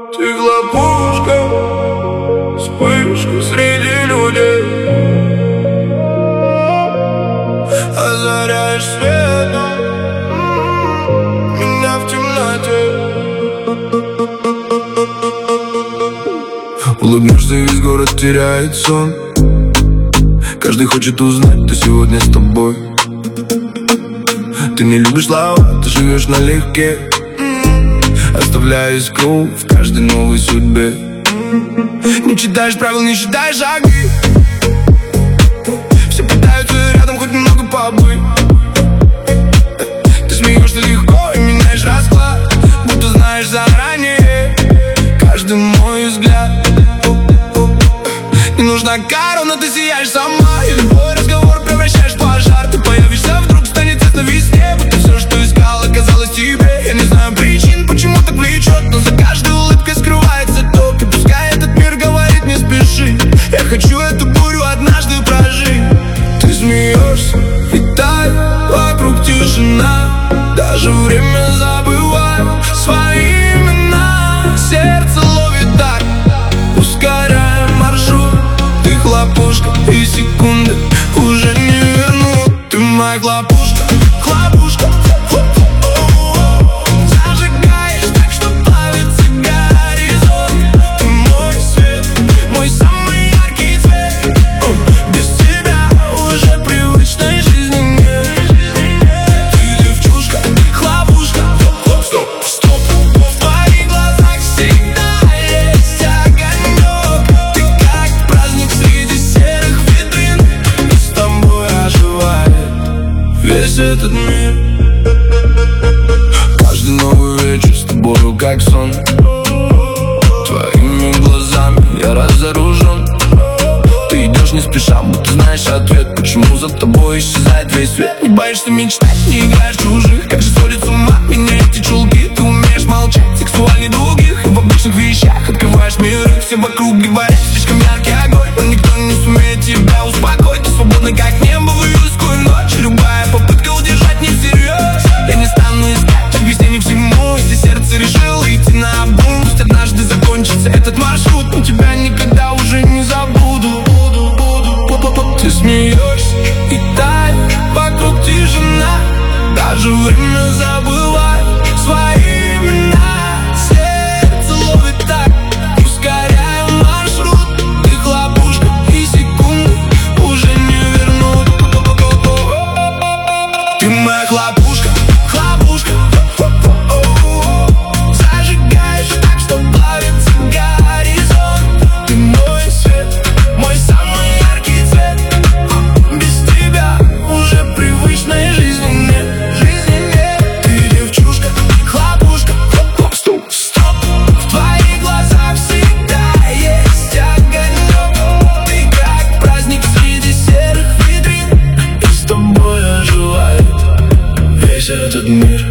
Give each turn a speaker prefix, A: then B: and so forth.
A: Ты хлопушка, вспышка среди людей. Озаряешь светом меня в темноте. Улыбнешься, весь город теряет сон. Каждый хочет узнать, кто сегодня с тобой. Ты не любишь слова, ты живешь налегке, оставляя искру в каждой новой судьбе. Не читаешь правил, не считаешь шаги. Все пытаются рядом хоть немного побыть. Ты смеешься легко и меняешь расклад, будто знаешь заранее каждый мой взгляд. Не нужна корона, ты сияешь сама, и любой разговор превращаешь в пожар. Ты появишься вдруг, станет тесно везде, будто все, что искал, оказалось тебе. Я не знаю причин, почему так влечет, но за каждой улыбкой скрывается ток. И пускай этот мир говорит не спеши, я хочу эту бурю однажды прожить. Ты смеешься, и тает вокруг тишина, даже время забывает свои имена. Сердце ловит так, ускоряя маршрут. Ты хлопушка, и секунды уже не вернут. Ты моя хлопушка, хлопушка. Зажигаешь так, что плавится горизонт. Ты мой свет, мой самый яркий цвет. Без тебя уже привычной жизни нет. Ты девчушка, хлопушка. Стоп, стоп. В твоих глазах всегда есть огонек. Ты как праздник среди серых витрин, и с тобой оживает весь этот мир. Каждый новый вечер с тобою как сон. Твоими глазами я разоружен. Ты идешь не спеша, будто знаешь ответ, почему за тобой исчезает весь свет. Не боишься мечтать, не играешь чужих. Как же сводит с ума меня эти чулки. Ты умеешь молчать, сексуальнее других, и в обычных вещах открываешь миры. Все вокруг говорят, слишком яркий огонь, но никто не сумеет тебя успокоить. Ты свободна, как небо в июльскую ночь. Любая попытка удержать не всерьез. Я не стану искать объяснений всему, если сердце решило идти наобум. Пусть однажды закончится этот маршрут, но тебя никогда уже не забуду. Ты смеешься, и тает вокруг тишина, даже время забывает свои имена. Сердце ловит так, ускоряя маршрут. Ты хлопушка, и секунды уже не вернут. Ты моя хлопушка, хлопушка. Зажигаешь так, что плавится горизонт. Ты мой свет, мой самый яркий цвет. Без тебя уже привычной жизни нет. Ты девчушка, хлопушка. Стоп, стоп. В твоих глазах всегда есть огонек. Ты как праздник среди серых витрин, и с тобой оживает весь этот мир.